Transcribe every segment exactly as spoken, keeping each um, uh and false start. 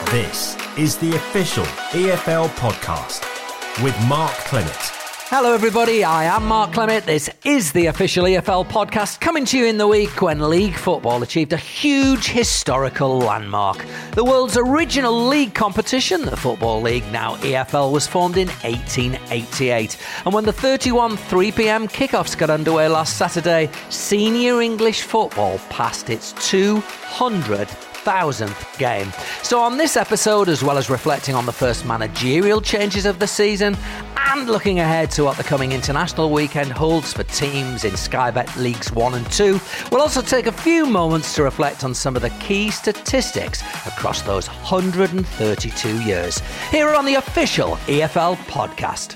This is the official E F L podcast with Mark Clement. Hello everybody, I am Mark Clement. This is the official E F L podcast, coming to you in the week when league football achieved a huge historical landmark. The world's original league competition, the Football League, now E F L, was formed in eighteen eighty-eight. And when the thirty-one three p.m. kickoffs got underway last Saturday, senior English football passed its two hundred thousandth game. So on this episode, as well as reflecting on the first managerial changes of the season and looking ahead to what the coming international weekend holds for teams in Sky Bet Leagues one and two, we'll also take a few moments to reflect on some of the key statistics across those one hundred thirty-two years. Here on the official E F L podcast.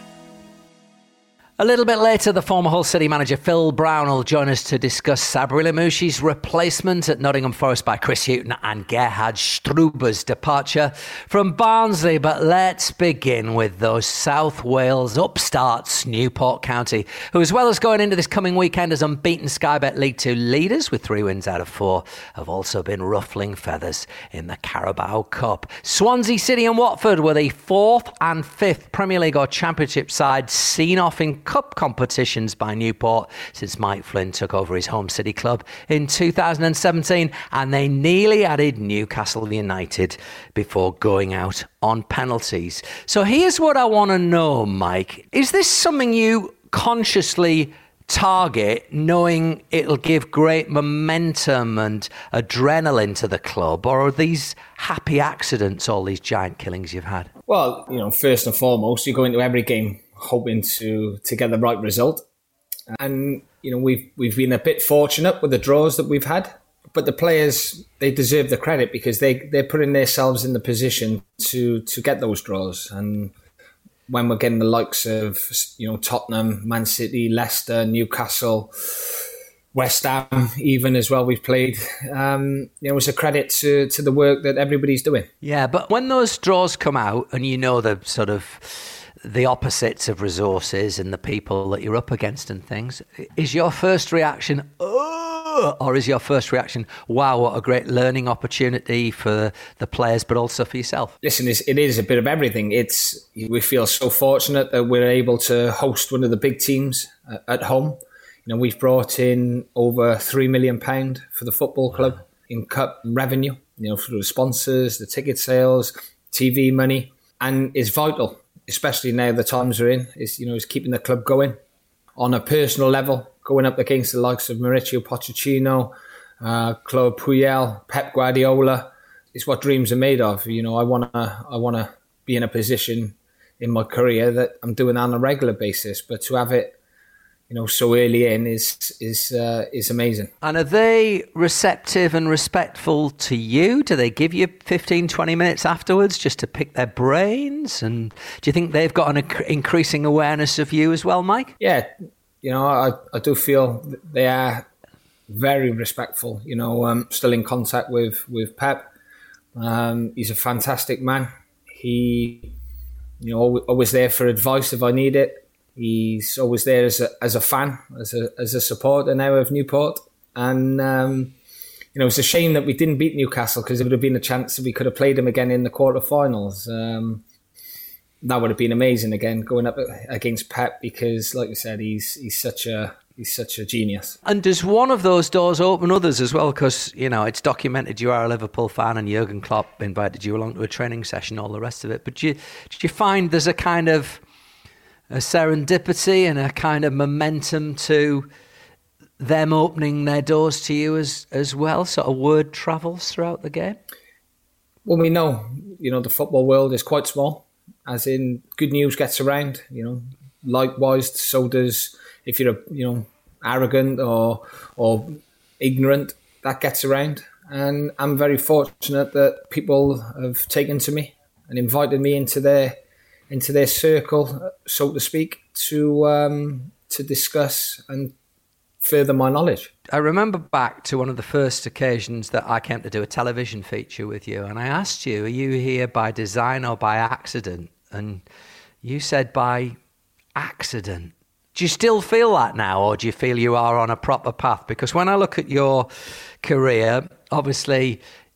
A little bit later, the former Hull City manager Phil Brown will join us to discuss Sabri Lamouchi's replacement at Nottingham Forest by Chris Hughton and Gerhard Struber's departure from Barnsley. But let's begin with those South Wales upstarts, Newport County, who, as well as going into this coming weekend as unbeaten Sky Bet League Two leaders with three wins out of four, have also been ruffling feathers in the Carabao Cup. Swansea City and Watford were the fourth and fifth Premier League or Championship sides seen off in cup competitions by Newport since Mike Flynn took over his home city club in two thousand seventeen, and they nearly added Newcastle United before going out on penalties. So here's what I want to know, Mike. Is this something you consciously target, knowing it'll give great momentum and adrenaline to the club, or are these happy accidents, all these giant killings you've had? Well, you know, first and foremost, you go into every game hoping to to get the right result, and you know we've we've been a bit fortunate with the draws that we've had, but the players, they deserve the credit because they they're putting themselves in the position to to get those draws. And when we're getting the likes of, you know, Tottenham, Man City, Leicester, Newcastle, West Ham even as well, we've played, um, you know, it's a credit to to the work that everybody's doing. Yeah, but when those draws come out and you know the sort of the opposites of resources and the people that you're up against and things, is your first reaction, oh, or is your first reaction, wow, what a great learning opportunity for the players, but also for yourself? Listen, it is a bit of everything. It's we feel so fortunate that we're able to host one of the big teams at home. You know, we've brought in over three million pounds for the football club in cup revenue, you know, through the sponsors, the ticket sales, T V money, and it's vital, especially now the times we're in, is, you know, is keeping the club going on a personal level, going up against the likes of Mauricio Pochettino, uh, Claude Puel, Pep Guardiola. It's what dreams are made of. You know, I want to I want to be in a position in my career that I'm doing that on a regular basis, but to have it, you know, so early in is is uh, is amazing. And are they receptive and respectful to you? Do they give you fifteen, twenty minutes afterwards just to pick their brains? And do you think they've got an inc- increasing awareness of you as well, Mike? Yeah, you know, I, I do feel they are very respectful. You know, I'm still in contact with, with Pep. Um, he's a fantastic man. He, you know, always there for advice if I need it. He's always there as a as a fan, as a as a supporter now of Newport, and um, you know, it's a shame that we didn't beat Newcastle because it would have been a chance that we could have played them again in the quarterfinals. Um, that would have been amazing again, going up against Pep, because, like you said, he's he's such a he's such a genius. And does one of those doors open others as well? Because, you know, it's documented you are a Liverpool fan and Jurgen Klopp invited you along to a training session, all the rest of it. But do you, do you find there's a kind of a serendipity and a kind of momentum to them opening their doors to you as as well? Sort of word travels throughout the game? Well, we know, you know, the football world is quite small, as in good news gets around, you know. Likewise, so does, if you're, you know, arrogant or or ignorant, that gets around. And I'm very fortunate that people have taken to me and invited me into their into their circle, so to speak, to um, to discuss and further my knowledge. I remember back to one of the first occasions that I came to do a television feature with you, and I asked you, are you here by design or by accident? And you said by accident. Do you still feel that now, or do you feel you are on a proper path? Because when I look at your career, obviously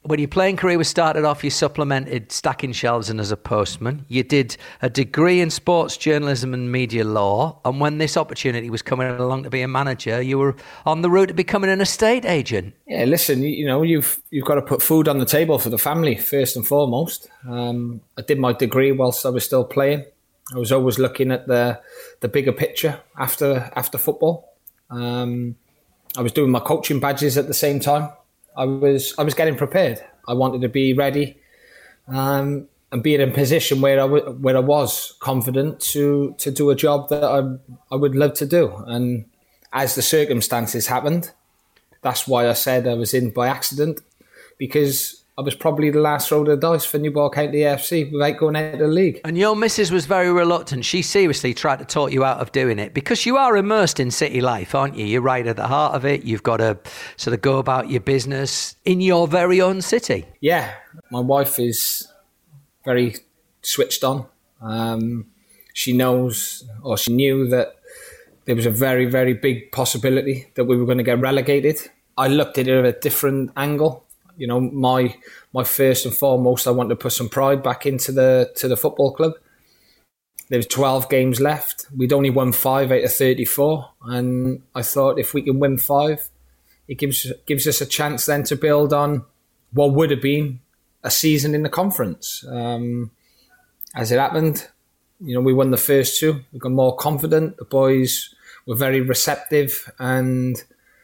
when your playing career was started off, you supplemented stacking shelves and as a postman. You did a degree in sports journalism and media law. And when this opportunity was coming along to be a manager, you were on the route to becoming an estate agent. Yeah, listen, you, you know, you've you've got to put food on the table for the family, first and foremost. Um, I did my degree whilst I was still playing. I was always looking at the the bigger picture after after football. Um, I was doing my coaching badges at the same time. I was I was getting prepared. I wanted to be ready um, and be in a position where I w- where I was confident to to do a job that I I would love to do. And as the circumstances happened, that's why I said I was in by accident, because I was probably the last roll of the dice for Newport County A F C without going out of the league. And your missus was very reluctant. She seriously tried to talk you out of doing it, because you are immersed in city life, aren't you? You're right at the heart of it. You've got to sort of go about your business in your very own city. Yeah, my wife is very switched on. Um, she knows, or she knew, that there was a very, very big possibility that we were going to get relegated. I looked at it at a different angle. You know, my my first and foremost, I wanted to put some pride back into the to the football club. There was twelve games left. We'd only won five out of thirty-four, and I thought if we can win five, it gives gives us a chance then to build on what would have been a season in the conference. Um, as it happened, you know, we won the first two. We got more confident. The boys were very receptive and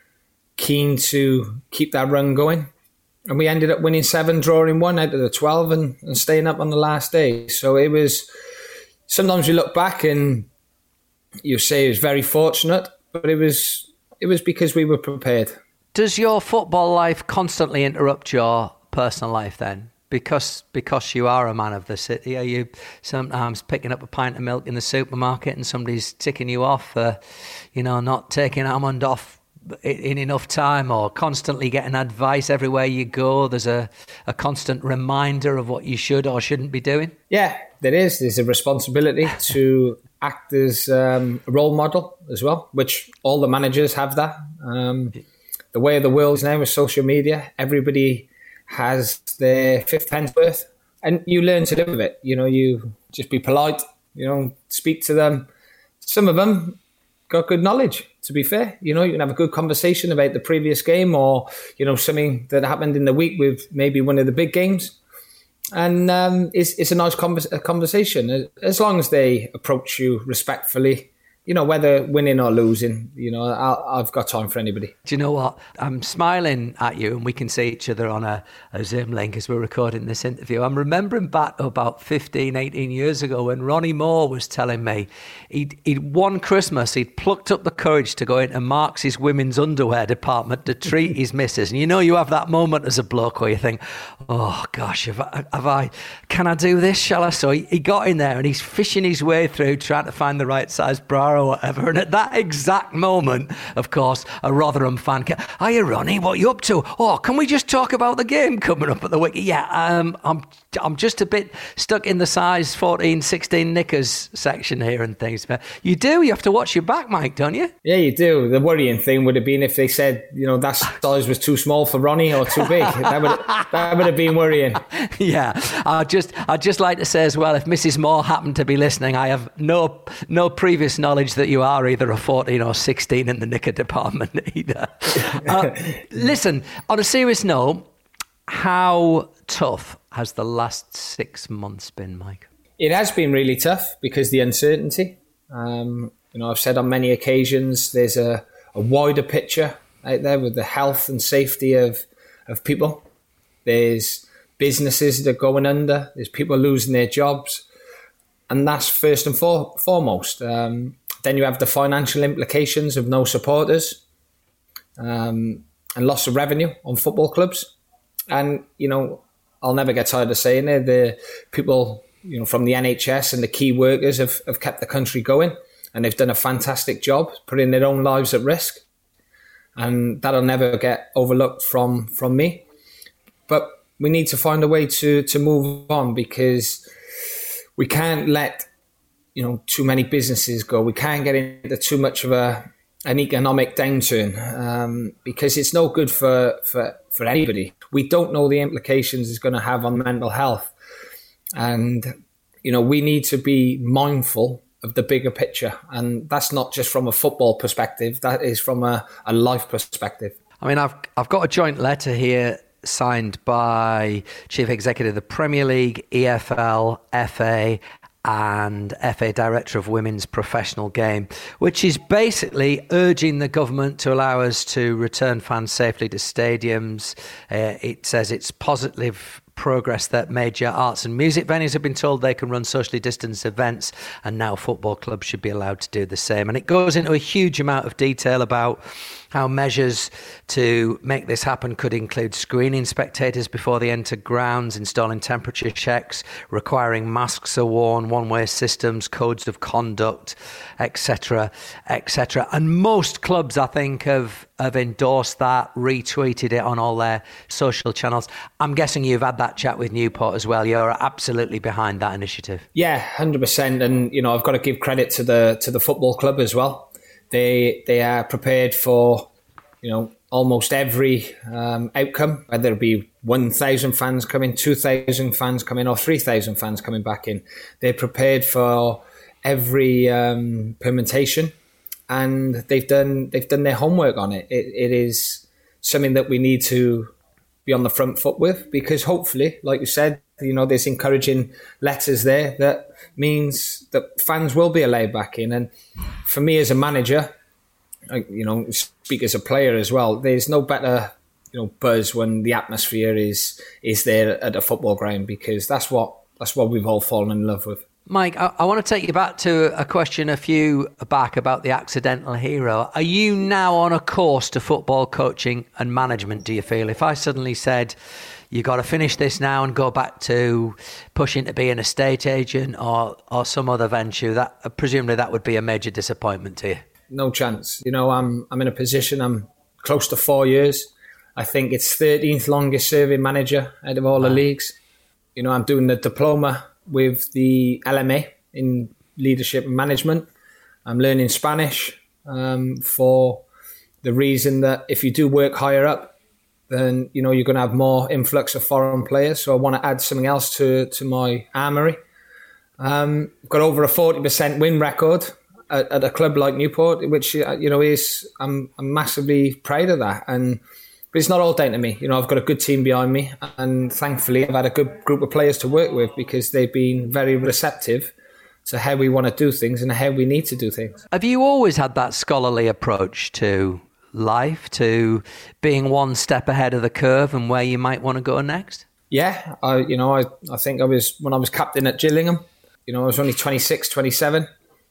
keen to keep that run going. And we ended up winning seven, drawing one out of the twelve, and, and staying up on the last day. So it was, sometimes you look back and you say it was very fortunate, but it was it was because we were prepared. Does your football life constantly interrupt your personal life then? Because because you are a man of the city, are you sometimes picking up a pint of milk in the supermarket and somebody's ticking you off for, you know, not taking almond off in enough time, or constantly getting advice everywhere you go? There's a, a constant reminder of what you should or shouldn't be doing? Yeah, there is. There's a responsibility to act as um, a role model as well, which all the managers have that. Um, the way of the world is now with social media, everybody has their fifth pence worth, and you learn to live with it. You know, you just be polite, you know, speak to them. Some of them got good knowledge, to be fair. You know, you can have a good conversation about the previous game, or, you know, something that happened in the week with maybe one of the big games. And um, it's, it's a nice convers- a conversation, as long as they approach you respectfully. You know, whether winning or losing, you know, I'll, I've got time for anybody. Do you know what? I'm smiling at you, and we can see each other on a, a Zoom link as we're recording this interview. I'm remembering back about fifteen, eighteen years ago when Ronnie Moore was telling me he'd, he'd one Christmas, he'd plucked up the courage to go into Marks' women's underwear department to treat his missus. And you know, you have that moment as a bloke where you think, oh gosh, have I, have I can I do this? Shall I? So he, he got in there and he's fishing his way through, trying to find the right size bra or whatever. And at that exact moment, of course, a Rotherham fan came, "Are you, Ronnie? What are you up to? Oh, can we just talk about the game coming up at the Wiki?" Yeah, um, I'm I'm just a bit stuck in the size fourteen, sixteen knickers section here and things. But you do, you have to watch your back, Mike, don't you? Yeah, you do. The worrying thing would have been if they said, you know, that size was too small for Ronnie or too big. That would have, that would have been worrying. Yeah, I'd just I'd just like to say as well, if Missus Moore happened to be listening, I have no no previous knowledge that you are either a fourteen or sixteen in the knicker department either. Uh, listen, on a serious note, how tough has the last six months been, Mike? It has been really tough because the uncertainty. Um, you know, I've said on many occasions, there's a, a wider picture out there with the health and safety of of people. There's businesses that are going under. There's people losing their jobs. And that's first and for, foremost. Um, then you have the financial implications of no supporters um, and loss of revenue on football clubs. And, you know, I'll never get tired of saying it. The people, you know, from the N H S and the key workers have, have kept the country going, and they've done a fantastic job putting their own lives at risk. And that'll never get overlooked from, from me. But we need to find a way to, to move on, because we can't let, you know, too many businesses go. We can't get into too much of a an economic downturn um, because it's no good for, for, for anybody. we don't know the implications it's going to have on mental health. And, you know, we need to be mindful of the bigger picture. And that's not just from a football perspective, that is from a, a life perspective. I mean, I've I've got a joint letter here signed by Chief Executive of the Premier League, E F L, F A, and F A Director of Women's Professional Game, which is basically urging the government to allow us to return fans safely to stadiums. Uh, it says it's positive progress that major arts and music venues have been told they can run socially distanced events, and now football clubs should be allowed to do the same. And it goes into a huge amount of detail about how measures to make this happen could include screening spectators before they enter grounds, installing temperature checks, requiring masks are worn, one-way systems, codes of conduct, et cetera, et cetera. And most clubs, I think, have, have endorsed that, retweeted it on all their social channels. I'm guessing you've had that chat with Newport as well. You're absolutely behind that initiative. Yeah, one hundred percent. And, you know, I've got to give credit to the to the football club as well. They they are prepared for, you know, almost every um, outcome, whether it be one thousand fans coming, two thousand fans coming, or three thousand fans coming back in. They're prepared for every um, permutation, and they've done they've done their homework on it. It it is something that we need to be on the front foot with, because hopefully, like you said, you know, there's encouraging letters there that means that fans will be allowed back in. And for me as a manager, I, you know, speak as a player as well, there's no better, you know, buzz when the atmosphere is is there at a football ground, because that's what that's what we've all fallen in love with. Mike, I, I want to take you back to a question a few back about the accidental hero. Are you now on a course to football coaching and management, do you feel? If I suddenly said, you got to finish this now and go back to pushing to be an estate agent or, or some other venture, that presumably that would be a major disappointment to you. No chance. You know, I'm I'm in a position, I'm close to four years. I think it's thirteenth longest serving manager out of all wow. the leagues. You know, I'm doing the diploma with the L M A in leadership and management. I'm learning Spanish um, for the reason that if you do work higher up, then, you know, you're going to have more influx of foreign players. So I want to add something else to, to my armoury. Um, I've got over a forty percent win record at, at a club like Newport, which, you know, is, I'm, I'm massively proud of that. And but it's not all down to me. You know, I've got a good team behind me, and thankfully I've had a good group of players to work with, because they've been very receptive to how we want to do things and how we need to do things. Have you always had that scholarly approach to life, to being one step ahead of the curve and where you might want to go next? Yeah, I, you know, I, I think I was, when I was captain at Gillingham, you know, I was only twenty-six, twenty-seven.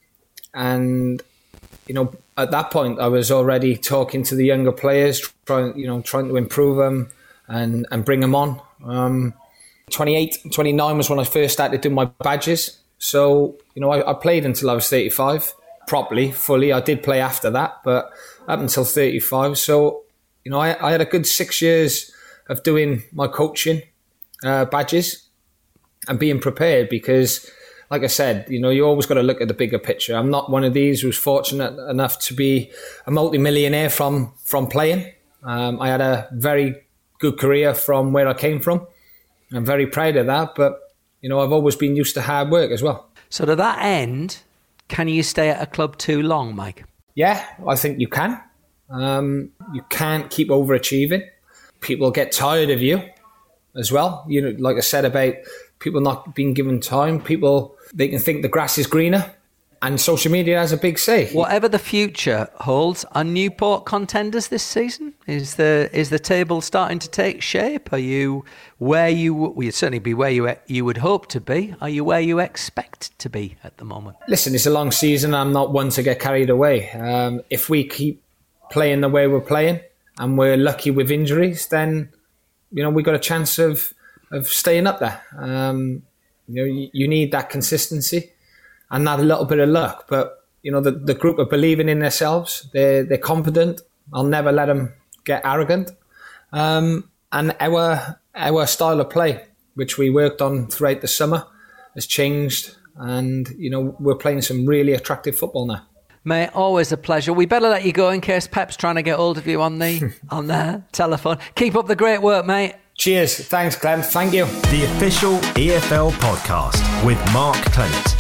And, you know, at that point, I was already talking to the younger players, trying, you know, trying to improve them and, and bring them on. Um, twenty-eight, twenty-nine was when I first started doing my badges. So, you know, I, I played until I was thirty-five, properly, fully. I did play after that, but up until thirty-five. So, you know, I, I had a good six years of doing my coaching uh, badges and being prepared, because, like I said, you know, you always got to look at the bigger picture. I'm not one of these who's fortunate enough to be a multi-millionaire from, from playing. Um, I had a very good career from where I came from. I'm very proud of that. But, you know, I've always been used to hard work as well. So to that end, can you stay at a club too long, Mike? Yeah, I think you can. Um, you can't keep overachieving. People get tired of you as well. You know, like I said about people not being given time, people, they can think the grass is greener, and social media has a big say. Whatever the future holds, are Newport contenders this season? Is the is the table starting to take shape? Are you where you well, you'd certainly be where you you would hope to be? Are you where you expect to be at the moment? Listen, it's a long season. I'm not one to get carried away. Um, if we keep playing the way we're playing and we're lucky with injuries, then, you know, we've got a chance of of staying up there. Um, you know, you, you need that consistency and that a little bit of luck. But, you know, the, the group are believing in themselves. They're, they're confident. I'll never let them get arrogant. Um, and our our style of play, which we worked on throughout the summer, has changed. And, you know, we're playing some really attractive football now. Mate, always a pleasure. We better let you go in case Pep's trying to get hold of you on the on the telephone. Keep up the great work, mate. Cheers. Thanks, Clem. Thank you. The official E F L podcast with Mark Clement.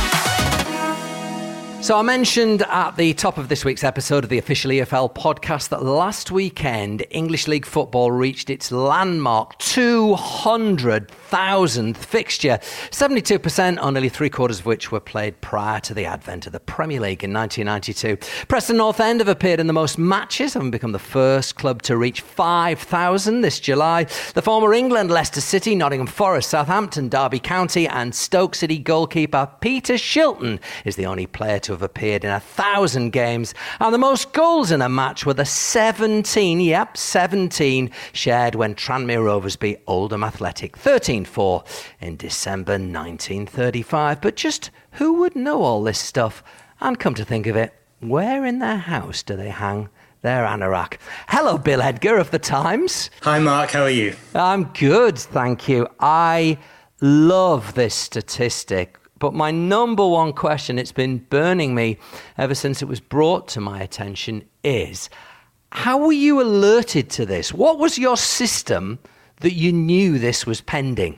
So I mentioned at the top of this week's episode of the official E F L podcast that last weekend English League football reached its landmark two hundred thousandth fixture, seventy-two percent or nearly three quarters of which were played prior to the advent of the Premier League in nineteen ninety-two. Preston North End have appeared in the most matches, having become the first club to reach five thousand this July. The former England, Leicester City, Nottingham Forest, Southampton, Derby County and Stoke City goalkeeper Peter Shilton is the only player to have appeared in a thousand games, and the most goals in a match were the seventeen, yep, seventeen shared when Tranmere Rovers beat Oldham Athletic thirteen four in December nineteen thirty-five. But just who would know all this stuff? And come to think of it, where in their house do they hang their anorak? Hello, Bill Edgar of The Times. Hi, Mark. How are you? I'm good, thank you. I love this statistic. But my number one question, it's been burning me ever since it was brought to my attention, is how were you alerted to this? What was your system that you knew this was pending?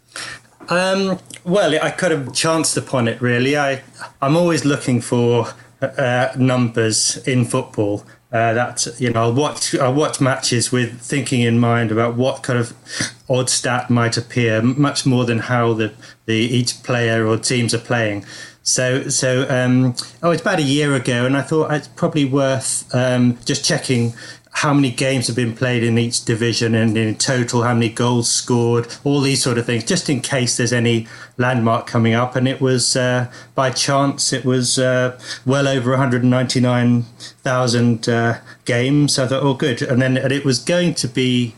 Um, well, I could have chanced upon it, really. I, I'm always looking for uh, numbers in football. Uh, that you know, I'll watch I'll watch matches with thinking in mind about what kind of odd stat might appear, much more than how the, the each player or teams are playing. So so um, oh, it's about a year ago, and I thought it's probably worth um, just checking how many games have been played in each division and in total how many goals scored, all these sort of things, just in case there's any landmark coming up. And it was, uh, by chance, it was uh, well over one hundred ninety-nine thousand uh, games. So I thought, oh, good. And then and it was going to be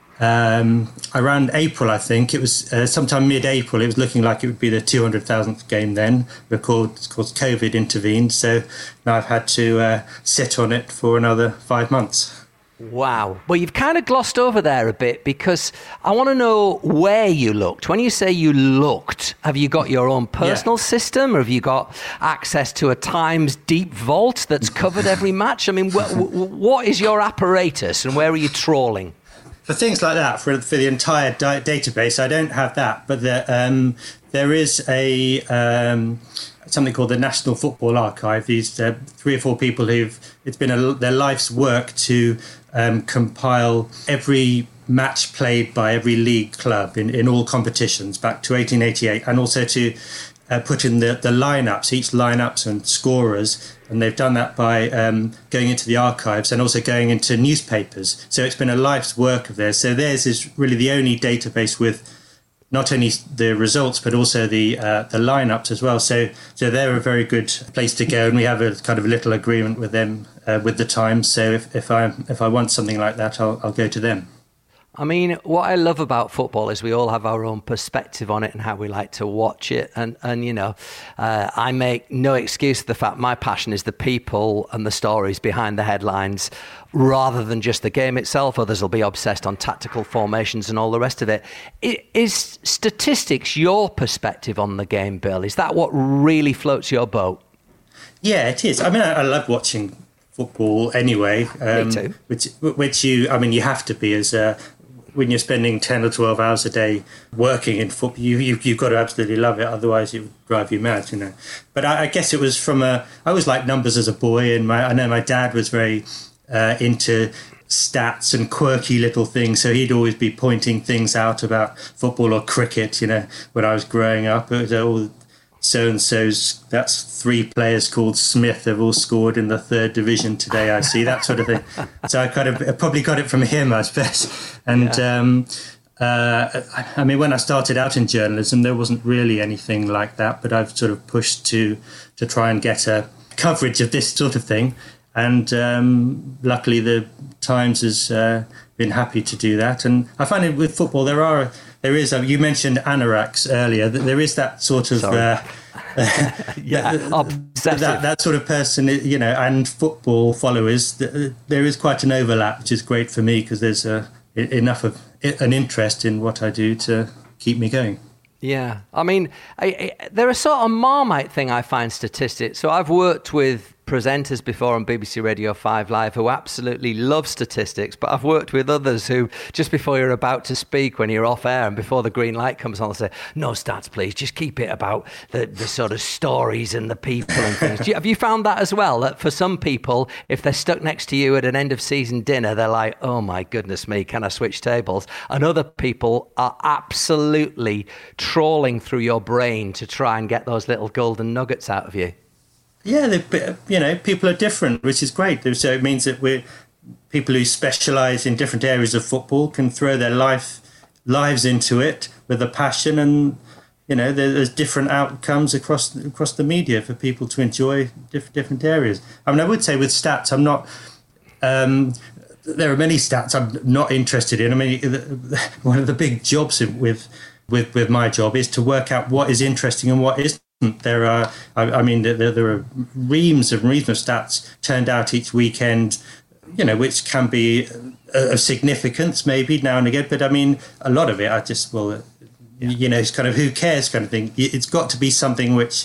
um, around April, I think. It was uh, sometime mid-April. It was looking like it would be the two hundred thousandth game then. Of course, COVID intervened. So now I've had to uh, sit on it for another five months. Wow. Well, you've kind of glossed over there a bit, because I want to know where you looked. When you say you looked, have you got your own personal yeah. system, or have you got access to a Times deep vault that's covered every match? I mean, wh- wh- what is your apparatus and where are you trawling? For things like that, for, for the entire di- database, I don't have that. But the, um, there is a... Um, something called the National Football Archive. These uh, three or four people who've, it's been a, their life's work to um, compile every match played by every league club in, in all competitions back to eighteen eighty-eight, and also to uh, put in the, the lineups, each lineups and scorers. And they've done that by um, going into the archives and also going into newspapers. So it's been a life's work of theirs. So theirs is really the only database with not only the results, but also the uh, the lineups as well. So so they're a very good place to go, and we have a kind of a little agreement with them, uh, with the Times. So if, if I if I want something like that, I'll I'll go to them. I mean, what I love about football is we all have our own perspective on it and how we like to watch it. And, and you know, uh, I make no excuse to the fact my passion is the people and the stories behind the headlines rather than just the game itself. Others will be obsessed on tactical formations and all the rest of it. Is statistics your perspective on the game, Bill? Is that what really floats your boat? Yeah, it is. I mean, I, I love watching football anyway. Um, Me too. Which, which you, I mean, you have to be as a... When you're spending ten or twelve hours a day working in football, you, you, you've got to absolutely love it. Otherwise, it would drive you mad, you know. But I, I guess it was from a... I always liked numbers as a boy, and my, I know my dad was very uh, into stats and quirky little things. So he'd always be pointing things out about football or cricket, you know, when I was growing up. It was all so-and-so's, that's three players called Smith have all scored in the third division today, I see, that sort of thing. So I kind of I probably got it from him, I suppose. And yeah. um, uh, I mean, when I started out in journalism, there wasn't really anything like that, but I've sort of pushed to to try and get a coverage of this sort of thing. And um, luckily the Times has uh, been happy to do that. And I find it with football, there are... There is, a, you mentioned anoraks earlier, that there is that sort of, uh, yeah, that, that, that sort of person, you know, and football followers, there is quite an overlap, which is great for me because there's a, enough of an interest in what I do to keep me going. Yeah, I mean, I, I, they're a sort of Marmite thing, I find, statistics. So I've worked with presenters before on B B C Radio five Live who absolutely love statistics, but I've worked with others who, just before you're about to speak, when you're off air and before the green light comes on, they'll say, no stats, please, just keep it about the, the sort of stories and the people and things. Do you, have you found that as well, that for some people, if they're stuck next to you at an end of season dinner, they're like, oh my goodness me, can I switch tables? And other people are absolutely trawling through your brain to try and get those little golden nuggets out of you? Yeah, they, you know, people are different, which is great. So it means that we're people who specialise in different areas of football can throw their life lives into it with a passion, and you know, there's different outcomes across across the media for people to enjoy diff- different areas. I mean, I would say with stats, I'm not. Um, there are many stats I'm not interested in. I mean, one of the big jobs with with with my job is to work out what is interesting and what isn't. There are, I, I mean, there, there are reams and reams of stats turned out each weekend, you know, which can be of significance maybe now and again. But I mean, a lot of it, I just, well, yeah. you know, it's kind of who cares kind of thing. It's got to be something which,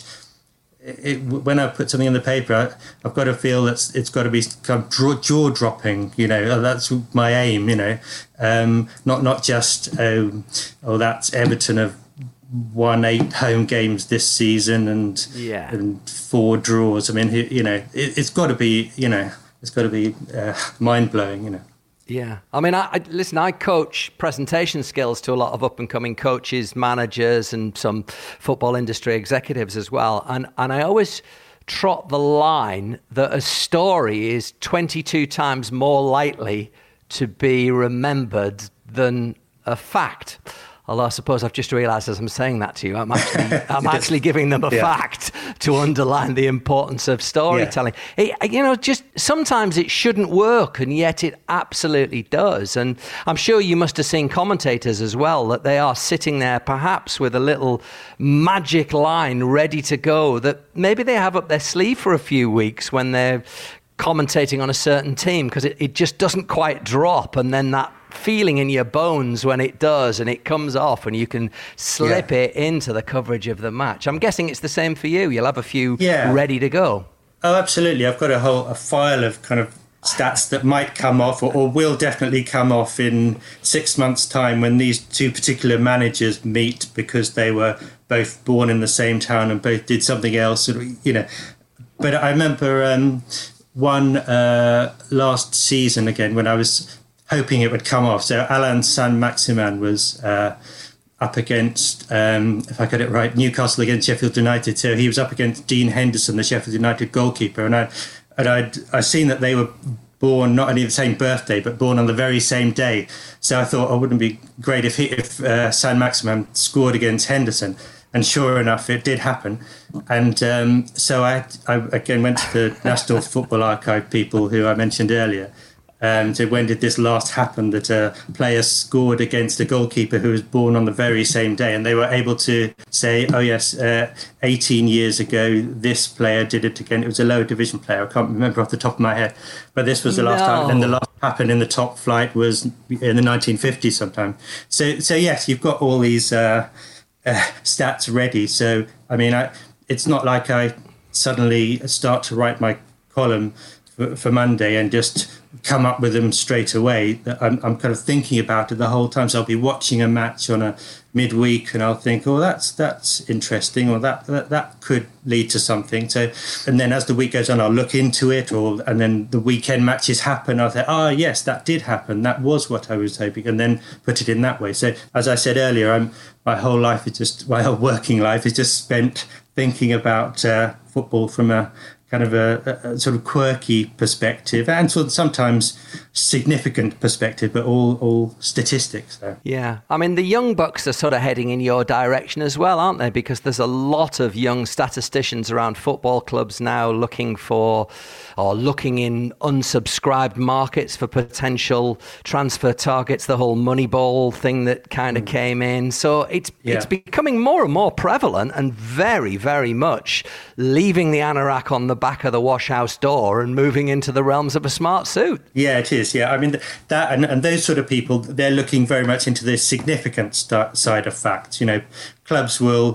it, when I put something in the paper, I, I've got to feel that it's got to be kind of jaw dropping. You know, that's my aim. You know, um, not not just oh, oh, that's Everton have won eight home games this season and yeah. and four draws. I mean, you know, it, it's got to be, you know, it's got to be uh, mind blowing. You know. Yeah. I mean, I, I listen, I coach presentation skills to a lot of up-and-coming coaches, managers, and some football industry executives as well. And and I always trot the line that a story is twenty-two times more likely to be remembered than a fact. Although I suppose I've just realised as I'm saying that to you, I'm actually I'm actually giving them a yeah. fact to underline the importance of storytelling. Yeah. It, you know, just sometimes it shouldn't work, and yet it absolutely does. And I'm sure you must have seen commentators as well, that they are sitting there perhaps with a little magic line ready to go that maybe they have up their sleeve for a few weeks when they're commentating on a certain team, because it, it just doesn't quite drop, and then that feeling in your bones when it does and it comes off and you can slip yeah. it into the coverage of the match. I'm guessing it's the same for you. You'll have a few yeah. ready to go. Oh, absolutely. I've got a whole a file of kind of stats that might come off or, or will definitely come off in six months' time when these two particular managers meet, because they were both born in the same town and both did something else, you know. But I remember um, one uh, last season again when I was hoping it would come off. So Alain Saint-Maximin was uh, up against, um, if I got it right, Newcastle against Sheffield United. So he was up against Dean Henderson, the Sheffield United goalkeeper. And I, and I'd I seen that they were born not only the same birthday, but born on the very same day. So I thought, oh, wouldn't it be great if he, if uh, Saint-Maximin scored against Henderson? And sure enough, it did happen. And um, so I, I again went to the National Football Archive people who I mentioned earlier. Um, so when did this last happen, that a player scored against a goalkeeper who was born on the very same day? And they were able to say, oh yes, uh, eighteen years ago, this player did it again. It was a lower division player. I can't remember off the top of my head. But this was the last no. time. And the last happened in the top flight was in the nineteen fifties sometime. So, so yes, you've got all these uh, uh, stats ready. So, I mean, I, it's not like I suddenly start to write my column for, for Monday and just come up with them straight away. I'm, I'm kind of thinking about it the whole time. So I'll be watching a match on a midweek and I'll think, oh, that's that's interesting, or that, that that could lead to something. So, and then as the week goes on, I'll look into it, or and then the weekend matches happen. I'll say, oh, yes, that did happen. That was what I was hoping, and then put it in that way. So, as I said earlier, I'm my whole life is just my whole working life is just spent thinking about uh, football from a kind of a, a sort of quirky perspective, and sort of sometimes significant perspective, but all all statistics. So. Yeah, I mean, the young bucks are sort of heading in your direction as well, aren't they? Because there's a lot of young statisticians around football clubs now looking for, or looking in unsubscribed markets for potential transfer targets, the whole Moneyball thing that kind of mm. came in. So it's yeah. it's becoming more and more prevalent, and very, very much leaving the anorak on the back of the wash house door and moving into the realms of a smart suit. Yeah, it is. Yeah, I mean, that and, and those sort of people, they're looking very much into the significant st- side of facts. You know, clubs will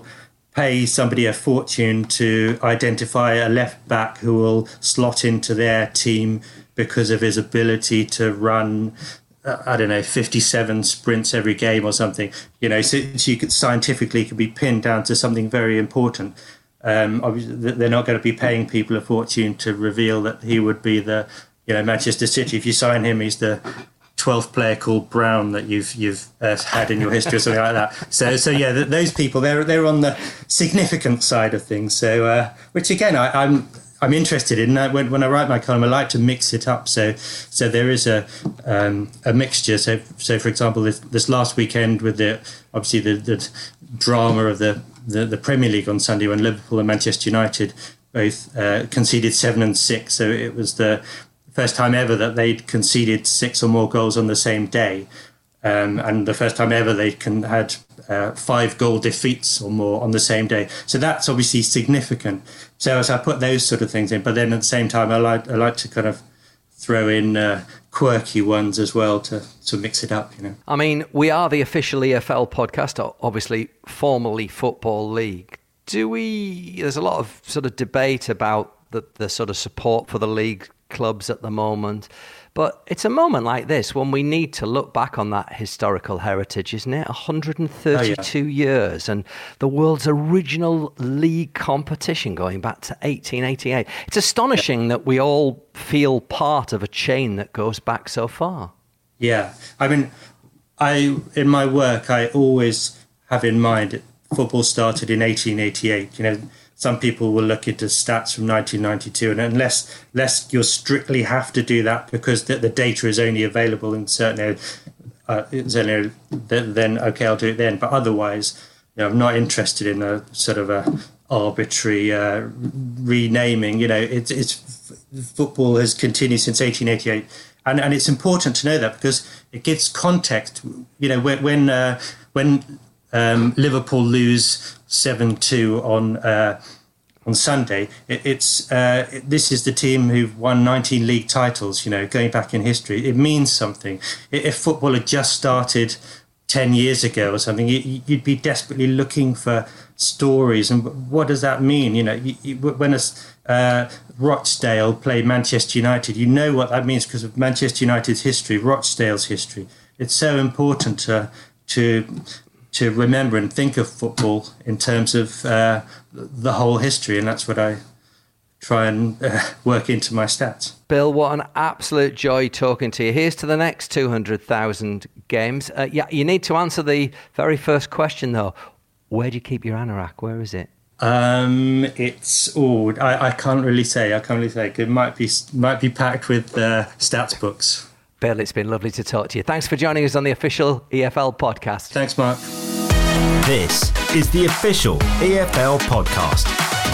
pay somebody a fortune to identify a left back who will slot into their team because of his ability to run, uh, I don't know, fifty-seven sprints every game or something. You know, so, so you could scientifically could be pinned down to something very important. Um, obviously, they're not going to be paying people a fortune to reveal that he would be the, you know, Manchester City. If you sign him, he's the twelfth player called Brown that you've you've uh, had in your history or something like that. So so yeah, th- those people they're they're on the significant side of things. So uh, which again I, I'm I'm interested in. Uh, when when I write my column, I like to mix it up. So so there is a um, a mixture. So so for example, this, this last weekend with the obviously the, the drama of the, the the Premier League on Sunday when Liverpool and Manchester United both uh, conceded seven and six. So it was the first time ever that they'd conceded six or more goals on the same day, um, and the first time ever they can had uh, five goal defeats or more on the same day. So that's obviously significant. So as I put those sort of things in, but then at the same time I like I like to kind of throw in uh, quirky ones as well to to mix it up. You know, I mean, we are the official E F L podcast, obviously formerly Football League. Do we? There's a lot of sort of debate about the the sort of support for the league clubs at the moment, but it's a moment like this when we need to look back on that historical heritage, isn't it? one hundred thirty-two oh, yeah. years and the world's original league competition going back to eighteen eighty-eight. It's astonishing yeah. that we all feel part of a chain that goes back so far. Yeah, I mean, I in my work I always have in mind football started in eighteen eighty-eight. You know, some people will look into stats from nineteen ninety-two, and unless, unless you strictly have to do that because the, the data is only available in certain uh, then then okay, I'll do it then. But otherwise, you know, I'm not interested in a sort of a arbitrary uh, renaming. You know, it's it's football has continued since eighteen eighty-eight, and and it's important to know that because it gives context. You know, when when uh, when um, Liverpool lose seven two on uh, on Sunday, it, it's uh, it, this is the team who've won nineteen league titles. You know, going back in history, it means something. If football had just started ten years ago or something, you, you'd be desperately looking for stories. And what does that mean? You know, you, you, when a uh, Rochdale play Manchester United, you know what that means because of Manchester United's history, Rochdale's history. It's so important to to. to remember and think of football in terms of uh, the whole history, and that's what I try and uh, work into my stats. Bill, what an absolute joy talking to you. Here's to the next two hundred thousand games. Uh, yeah, you need to answer the very first question, though. Where do you keep your anorak? Where is it? Um, it's oh, I, I can't really say. I can't really say. It might be might be packed with uh, stats books. Bill, it's been lovely to talk to you. Thanks for joining us on the official E F L podcast. Thanks, Mark. This is the official E F L podcast.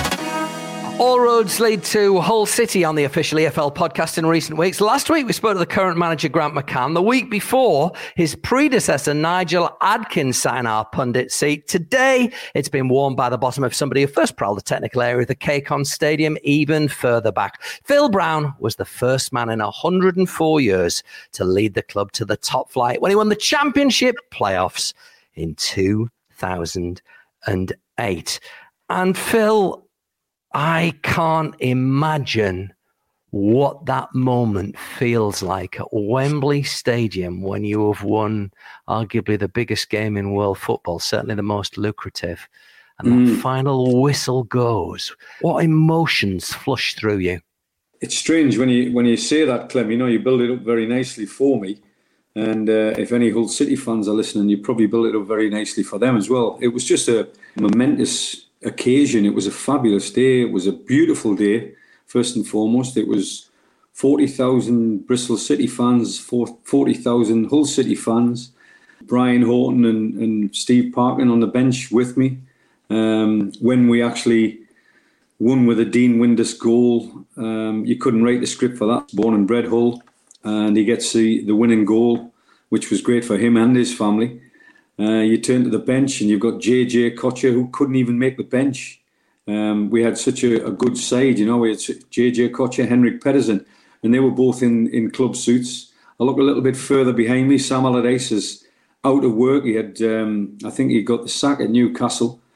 All roads lead to Hull City on the official E F L podcast in recent weeks. Last week, we spoke to the current manager, Grant McCann. The week before, his predecessor, Nigel Adkins, sat in our pundit seat. Today, it's been warmed by the bottom of somebody who first prowled the technical area of the K CON Stadium even further back. Phil Brown was the first man in one hundred four years to lead the club to the top flight when he won the championship playoffs in two thousand eight. And Phil, I can't imagine what that moment feels like at Wembley Stadium when you have won arguably the biggest game in world football, certainly the most lucrative, and mm. that final whistle goes. What emotions flush through you? It's strange when you when you say that, Clem. You know, you build it up very nicely for me. And uh, if any Hull City fans are listening, you probably built it up very nicely for them as well. It was just a momentous occasion. It was a fabulous day. It was a beautiful day, first and foremost. It was forty thousand Bristol City fans, forty thousand Hull City fans, Brian Horton and, and Steve Parkin on the bench with me. Um, when we actually won with a Dean Windus goal, um, you couldn't write the script for that. Born and bred Hull. And he gets the, the winning goal, which was great for him and his family. Uh, you turn to the bench and you've got J J Kocher, who couldn't even make the bench. Um, we had such a, a good side, you know. We had J J Kocher, Henrik Pedersen, and they were both in, in club suits. I look a little bit further behind me. Sam Allardyce is out of work. He had, um, I think he got the sack at Newcastle.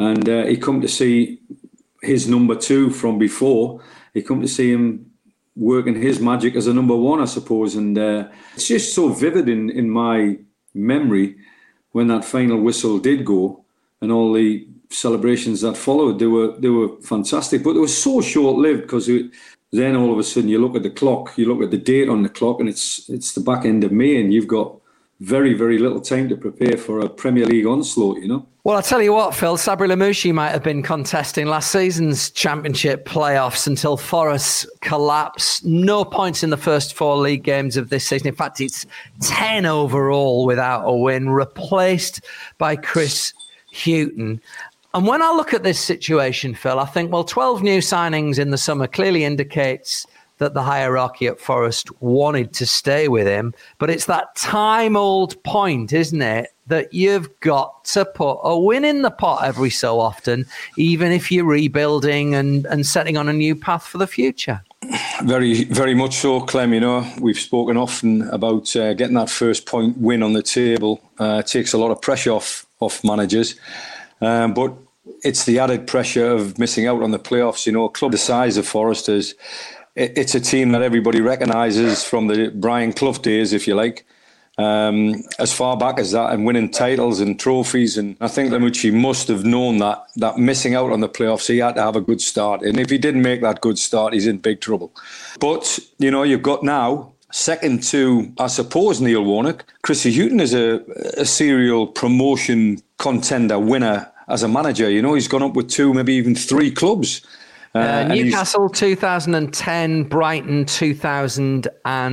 And uh, he come to see his number two from before. He come to see him working his magic as a number one, I suppose. And uh, it's just so vivid in, in my memory when that final whistle did go and all the celebrations that followed. They were they were fantastic, but they were so short-lived because then all of a sudden you look at the clock, you look at the date on the clock, and it's it's the back end of May, and you've got very, very little time to prepare for a Premier League onslaught, you know? Well, I'll tell you what, Phil, Sabri Lamouchi might have been contesting last season's Championship playoffs until Forest collapsed. No points in the first four league games of this season. In fact, it's ten overall without a win, replaced by Chris Hughton. And when I look at this situation, Phil, I think, well, twelve new signings in the summer clearly indicates that the hierarchy at Forest wanted to stay with him. But it's that time-old point, isn't it, that you've got to put a win in the pot every so often, even if you're rebuilding and, and setting on a new path for the future. Very, very much so, Clem. You know, we've spoken often about uh, getting that first point win on the table. Uh, it takes a lot of pressure off, off managers. Um, but it's the added pressure of missing out on the playoffs. You know, a club the size of Forest is, it's a team that everybody recognises from the Brian Clough days, if you like, um, as far back as that, and winning titles and trophies. And I think Lamouchi must have known that that missing out on the playoffs, he had to have a good start. And if he didn't make that good start, he's in big trouble. But, you know, you've got now, second to, I suppose, Neil Warnock, Chrissy Hughton is a, a serial promotion contender, winner as a manager. You know, he's gone up with two, maybe even three clubs. Uh, uh, Newcastle two thousand ten, Brighton two thousand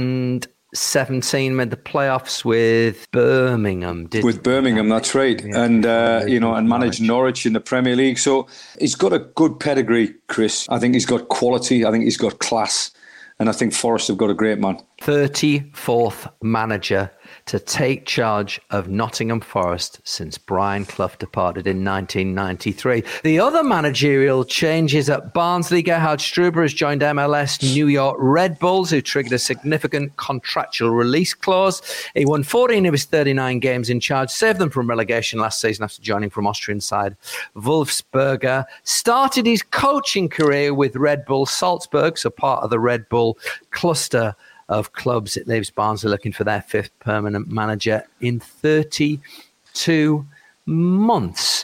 seventeen, made the playoffs with Birmingham. Didn't with Birmingham, he? That's right. Yeah. And, uh, you know, and managed Norwich in the Premier League. So he's got a good pedigree, Chris. I think he's got quality. I think he's got class. And I think Forest have got a great man. thirty-fourth manager to take charge of Nottingham Forest since Brian Clough departed in nineteen ninety-three. The other managerial changes at Barnsley. Gerhard Struber has joined M L S New York Red Bulls, who triggered a significant contractual release clause. He won fourteen of his thirty-nine games in charge, saved them from relegation last season after joining from Austrian side Wolfsberger. Started his coaching career with Red Bull Salzburg, so part of the Red Bull cluster of clubs. It leaves Barnsley looking for their fifth permanent manager in thirty-two months.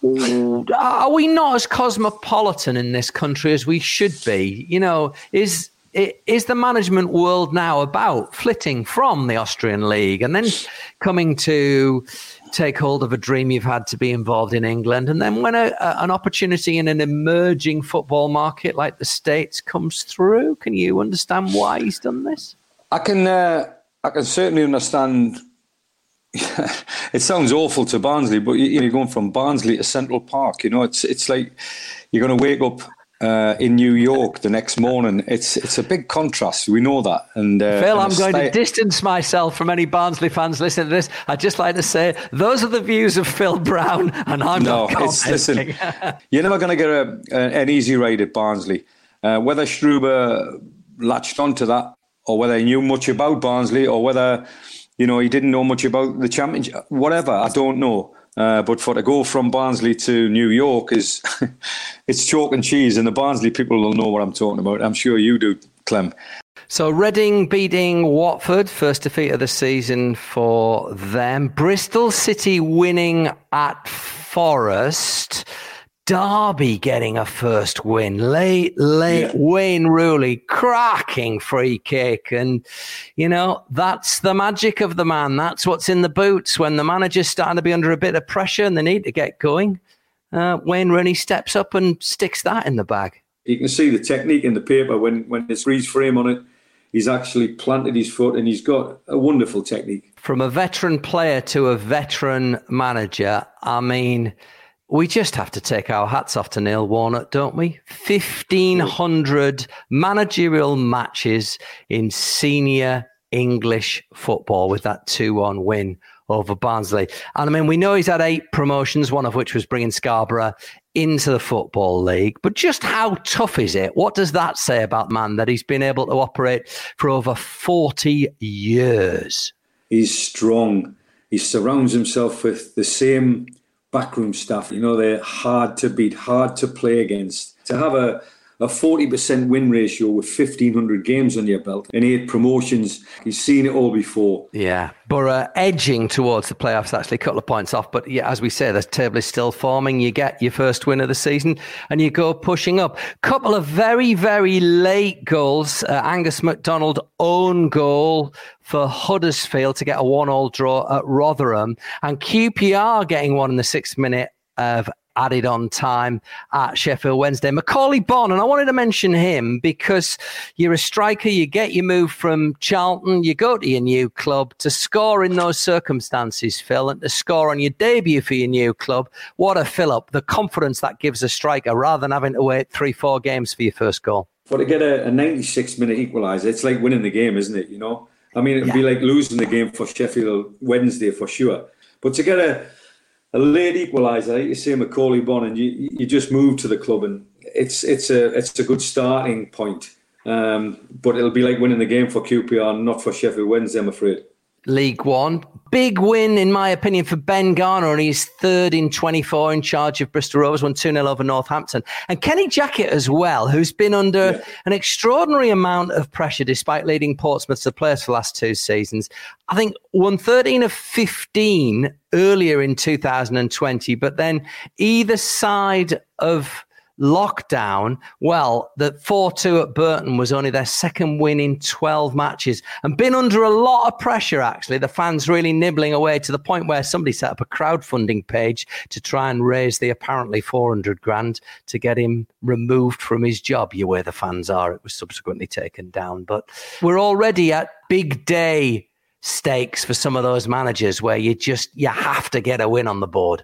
Are we not as cosmopolitan in this country as we should be? You know, is is the management world now about flitting from the Austrian league and then coming to take hold of a dream you've had to be involved in England? And then when a, a, an opportunity in an emerging football market like the States comes through, can you understand why he's done this? I can, uh, I can certainly understand. It sounds awful to Barnsley, but you're going from Barnsley to Central Park. You know, it's it's like you're going to wake up Uh, in New York the next morning. It's it's a big contrast. We know that. And uh, Phil, and I'm going stay- to distance myself from any Barnsley fans listening to this. I'd just like to say those are the views of Phil Brown, and I'm no, not it's, listen, you're never going to get a, a, an easy ride at Barnsley. Uh, whether Struber latched onto that, or whether he knew much about Barnsley, or whether, you know, he didn't know much about the championship, whatever, I don't know. Uh, but for to go from Barnsley to New York is it's chalk and cheese, and the Barnsley people will know what I'm talking about. I'm sure you do, Clem. So Reading beating Watford, first defeat of the season for them. Bristol City winning at Forest. Derby getting a first win. Late, late yeah. Wayne Rooney, cracking free kick. And, you know, that's the magic of the man. That's what's in the boots when the manager's starting to be under a bit of pressure and they need to get going. Uh, Wayne Rooney steps up and sticks that in the bag. You can see the technique in the paper when, when it's freeze frame on it. He's actually planted his foot and he's got a wonderful technique. From a veteran player to a veteran manager, I mean, we just have to take our hats off to Neil Warnock, don't we? fifteen hundred managerial matches in senior English football with that two one win over Barnsley. And I mean, we know he's had eight promotions, one of which was bringing Scarborough into the Football League. But just how tough is it? What does that say about man that he's been able to operate for over forty years? He's strong. He surrounds himself with the same backroom staff. You know, they're hard to beat, hard to play against. To have a a forty percent win ratio with fifteen hundred games on your belt and eight promotions. He's seen it all before. Yeah, Borough edging towards the playoffs, actually, a couple of points off. But yeah, as we say, the table is still forming. You get your first win of the season and you go pushing up. Couple of very, very late goals. Uh, Angus MacDonald own goal for Huddersfield to get a one-all draw at Rotherham. And Q P R getting one in the sixth minute of added on time at Sheffield Wednesday. Macaulay Bonne, and I wanted to mention him because you're a striker, you get your move from Charlton, you go to your new club to score in those circumstances, Phil, and to score on your debut for your new club. What a fill-up, the confidence that gives a striker rather than having to wait three, four games for your first goal. But to get a, a ninety-six minute equaliser, it's like winning the game, isn't it? You know, I mean, it'd yeah. be like losing the game for Sheffield Wednesday for sure. But to get a A late equaliser, like you say, Macaulay Bonne, and you you just move to the club, and it's it's a it's a good starting point. Um, but it'll be like winning the game for Q P R, not for Sheffield Wednesday, I'm afraid. League One. Big win, in my opinion, for Ben Garner, and he's third in twenty-four in charge of Bristol Rovers, won two nil over Northampton. And Kenny Jackett as well, who's been under yeah. an extraordinary amount of pressure despite leading Portsmouth to the playoffs for the last two seasons. I think won thirteen of fifteen earlier in two thousand twenty, but then either side of lockdown, well, the four two at Burton was only their second win in twelve matches and been under a lot of pressure, actually. The fans really nibbling away to the point where somebody set up a crowdfunding page to try and raise the apparently four hundred grand to get him removed from his job. You where the fans are. It was subsequently taken down. But we're already at big day stakes for some of those managers where you just, you have to get a win on the board.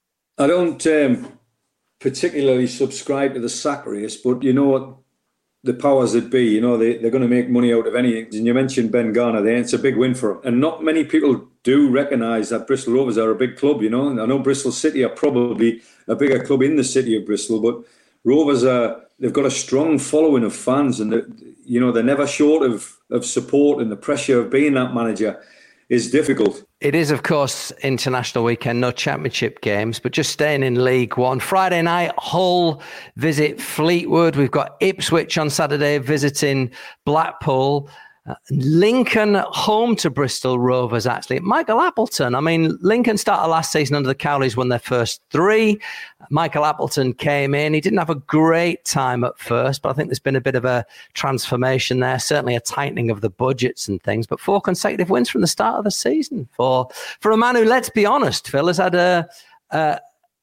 I don't... Um... particularly subscribe to the sack race, but you know what, the powers that be, you know, they, they're going to make money out of anything. And you mentioned Ben Garner there, it's a big win for him. And not many people do recognise that Bristol Rovers are a big club, you know. And I know Bristol City are probably a bigger club in the city of Bristol, but Rovers are, they've got a strong following of fans, and you know, they're never short of, of support, and the pressure of being that manager is difficult. It is, of course, international weekend, no championship games, but just staying in League One. Friday night, Hull visit Fleetwood. We've got Ipswich on Saturday visiting Blackpool. Uh, Lincoln home to Bristol Rovers, actually. Michael Appleton. I mean, Lincoln started last season under the Cowleys, won their first three. Michael Appleton came in. He didn't have a great time at first, but I think there's been a bit of a transformation there, certainly a tightening of the budgets and things. But four consecutive wins from the start of the season for, for a man who, let's be honest, Phil, has had a... a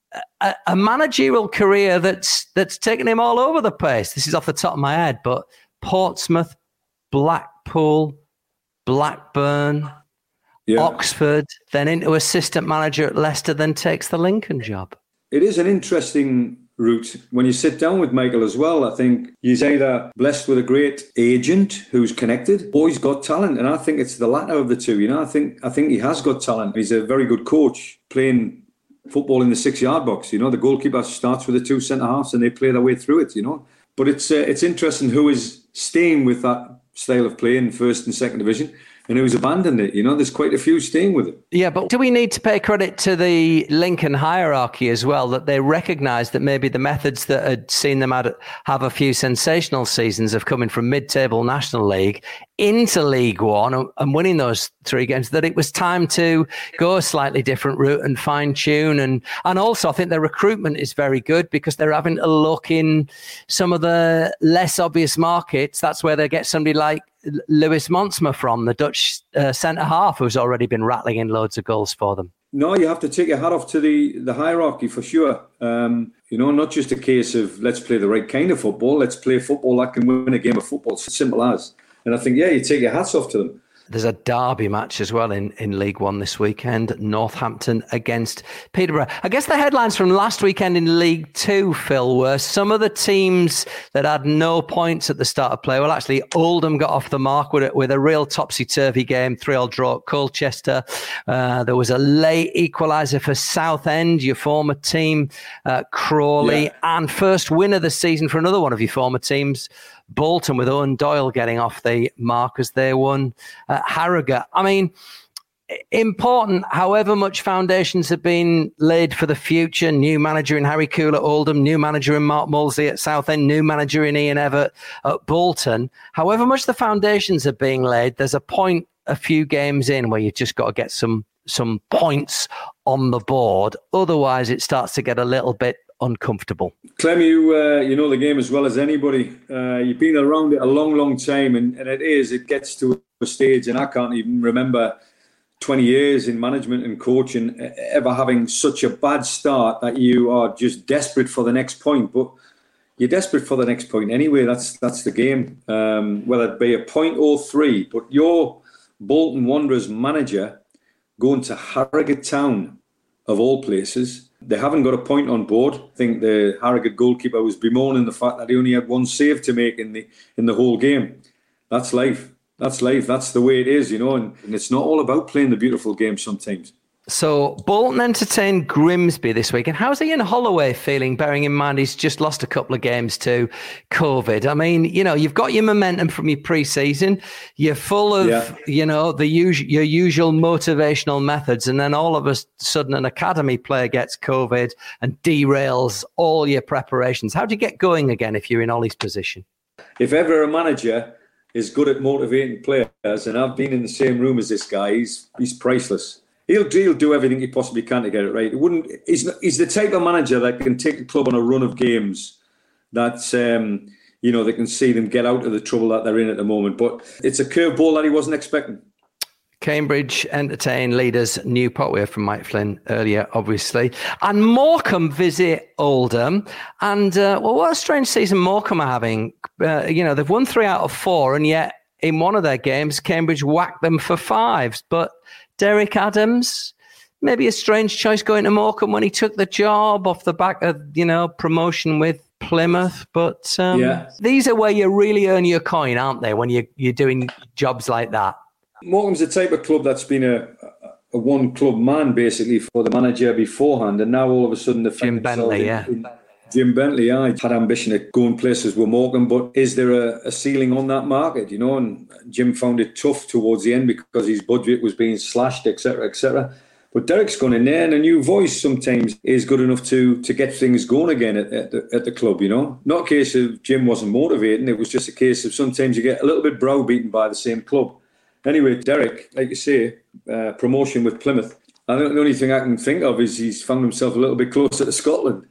A, a managerial career that's that's taken him all over the place. This is off the top of my head, but Portsmouth, Blackpool, Blackburn, yeah. Oxford, then into assistant manager at Leicester, then takes the Lincoln job. It is an interesting route. When you sit down with Michael as well, I think he's either blessed with a great agent who's connected, or he's got talent. And I think it's the latter of the two. You know, I think I think he has got talent. He's a very good coach playing football in the six-yard box. You know, the goalkeeper starts with the two centre-halves and they play their way through it, you know. But it's uh, it's interesting who is staying with that style of play in first and second division and who's abandoned it. You know, there's quite a few staying with it. Yeah, but do we need to pay credit to the Lincoln hierarchy as well, that they recognise that maybe the methods that had seen them out have a few sensational seasons of coming from mid-table National League into League One and winning those three games, that it was time to go a slightly different route and fine-tune. And, and also, I think their recruitment is very good because they're having to look in some of the less obvious markets. That's where they get somebody like Lewis Monsma from, the Dutch uh, centre-half, who's already been rattling in loads of goals for them. No, you have to take your hat off to the, the hierarchy for sure. Um, you know, not just a case of let's play the right kind of football, let's play football that can win a game of football. It's as simple as. And I think, yeah, you take your hats off to them. There's a derby match as well in, in League One this weekend, Northampton against Peterborough. I guess the headlines from last weekend in League Two, Phil, were some of the teams that had no points at the start of play. Well, actually, Oldham got off the mark with a, with a real topsy-turvy game, three all draw at Colchester. Uh, there was a late equaliser for Southend, your former team, uh, Crawley, yeah. and first win of the season for another one of your former teams, Bolton, with Owen Doyle getting off the mark as they won uh, Harrogate. I mean, important, however much foundations have been laid for the future. New manager in Harry Kewell at Oldham, new manager in Mark Molesley at Southend, new manager in Ian Evatt at Bolton. However much the foundations are being laid, there's a point a few games in where you've just got to get some some points on the board. Otherwise, it starts to get a little bit uncomfortable. Clem, you uh, you know the game as well as anybody. Uh, you've been around it a long, long time, and, and it is, it gets to a stage, and I can't even remember twenty years in management and coaching ever having such a bad start that you are just desperate for the next point. But you're desperate for the next point anyway. That's that's the game, um, whether it be a point or three. But you're Bolton Wanderers manager going to Harrogate Town, of all places. They haven't got a point on board. I think the Harrogate goalkeeper was bemoaning the fact that he only had one save to make in the in the whole game. That's life. That's life. That's the way it is, you know. And, and it's not all about playing the beautiful game sometimes. So Bolton entertained Grimsby this week. And how's Ian Holloway feeling, bearing in mind he's just lost a couple of games to COVID? I mean, you know, you've got your momentum from your pre-season. You're full of, yeah. you know, the usual, your usual motivational methods. And then all of a sudden an academy player gets COVID and derails all your preparations. How do you get going again if you're in Ollie's position? If ever a manager is good at motivating players, and I've been in the same room as this guy, he's, he's priceless. He'll, he'll do everything he possibly can to get it right. It wouldn't. He's, not, he's the type of manager that can take a club on a run of games that, um, you know, they can see them get out of the trouble that they're in at the moment. But it's a curveball that he wasn't expecting. Cambridge entertain leaders Newport. We heard from Mike Flynn earlier, obviously. And Morecambe visit Oldham. And, uh, well, what a strange season Morecambe are having. Uh, you know, they've won three out of four, and yet in one of their games, Cambridge whacked them for fives. But Derek Adams, maybe a strange choice going to Morecambe when he took the job off the back of, you know, promotion with Plymouth. But um, yeah. These are where you really earn your coin, aren't they, when you, you're doing jobs like that? Morecambe's the type of club that's been a, a one-club man, basically, for the manager beforehand. And now all of a sudden... the Jim Bentley, in, yeah. In, Jim Bentley, I had ambition of going places with Morecambe, but is there a, a ceiling on that market, you know? And Jim found it tough towards the end because his budget was being slashed, et cetera, et cetera. But Derek's gone in there, and a new voice sometimes is good enough to to get things going again at, at, the, at the club, you know? Not a case of Jim wasn't motivating, it was just a case of sometimes you get a little bit browbeaten by the same club. Anyway, Derek, like you say, uh, promotion with Plymouth. I think the only thing I can think of is he's found himself a little bit closer to Scotland.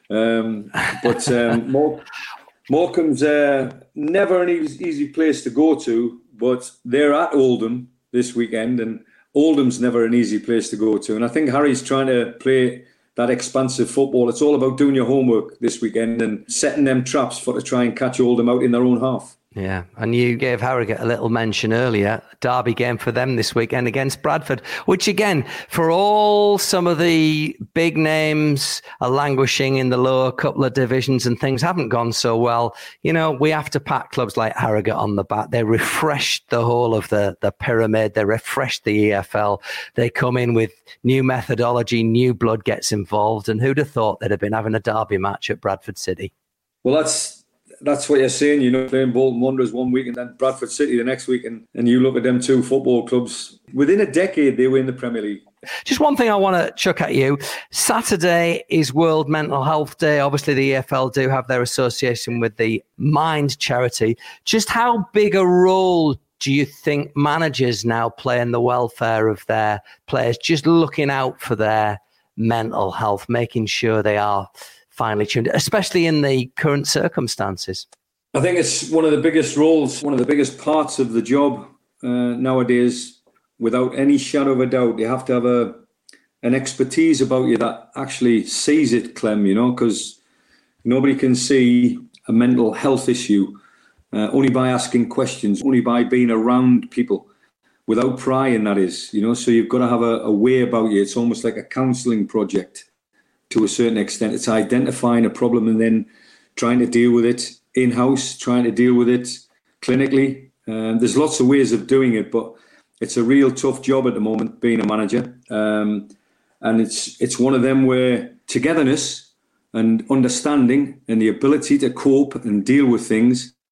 Um, but um, More, Morecambe's uh, never an easy, easy place to go to, but they're at Oldham this weekend, and Oldham's never an easy place to go to. And I think Harry's trying to play that expansive football. It's all about doing your homework this weekend and setting them traps for to try and catch Oldham out in their own half. Yeah, and you gave Harrogate a little mention earlier. Derby game for them this weekend against Bradford, which again, for all some of the big names are languishing in the lower couple of divisions and things haven't gone so well, you know, we have to pat clubs like Harrogate on the back. They refreshed the whole of the, the pyramid. They refreshed the E F L. They come in with new methodology, new blood gets involved. And who'd have thought they'd have been having a derby match at Bradford City? Well, that's... That's what you're saying, you know, playing Bolton Wanderers one week and then Bradford City the next week. And, and you look at them two football clubs, within a decade, they win the Premier League. Just one thing I want to chuck at you. Saturday is World Mental Health Day. Obviously, the E F L do have their association with the Mind charity. Just how big a role do you think managers now play in the welfare of their players, just looking out for their mental health, making sure they are finely tuned, especially in the current circumstances? I think it's one of the biggest roles, one of the biggest parts of the job uh, nowadays, without any shadow of a doubt. You have to have a an expertise about you that actually sees it, Clem, you know, because nobody can see a mental health issue uh, only by asking questions, only by being around people, without prying, that is, you know. So you've got to have a, a way about you. It's almost like a counselling project. To a certain extent, it's identifying a problem and then trying to deal with it in-house, trying to deal with it clinically. Um, there's lots of ways of doing it, but it's a real tough job at the moment, being a manager. Um, and it's it's one of them where togetherness and understanding and the ability to cope and deal with things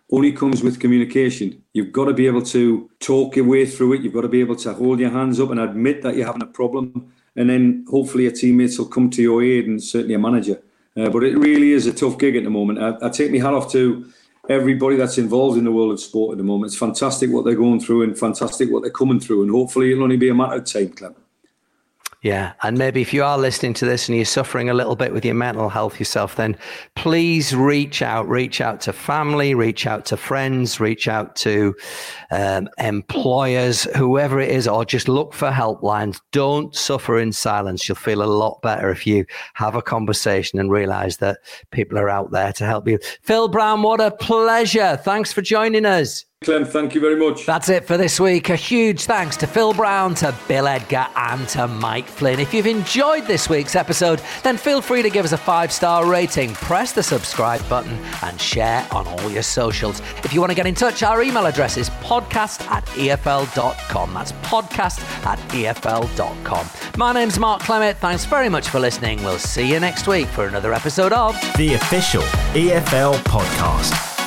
only comes with communication. You've got to be able to talk your way through it. You've got to be able to hold your hands up and admit that you're having a problem. And then hopefully your teammates will come to your aid, and certainly a manager. Uh, but it really is a tough gig at the moment. I, I take my hat off to everybody that's involved in the world of sport at the moment. It's fantastic what they're going through and fantastic what they're coming through. And hopefully it'll only be a matter of time, Clem. Yeah, and maybe if you are listening to this and you're suffering a little bit with your mental health yourself, then please reach out, reach out to family, reach out to friends, reach out to um, employers, whoever it is, or just look for helplines. Don't suffer in silence. You'll feel a lot better if you have a conversation and realize that people are out there to help you. Phil Brown, what a pleasure. Thanks for joining us. Clem, thank you very much. That's it for this week. A huge thanks to Phil Brown, to Bill Edgar and to Mike Flynn. If you've enjoyed this week's episode, then feel free to give us a five-star rating, press the subscribe button and share on all your socials. If you want to get in touch, our email address is podcast at E F L dot com. That's podcast at E F L dot com. My name's Mark Clement. Thanks very much for listening. We'll see you next week for another episode of The Official E F L Podcast.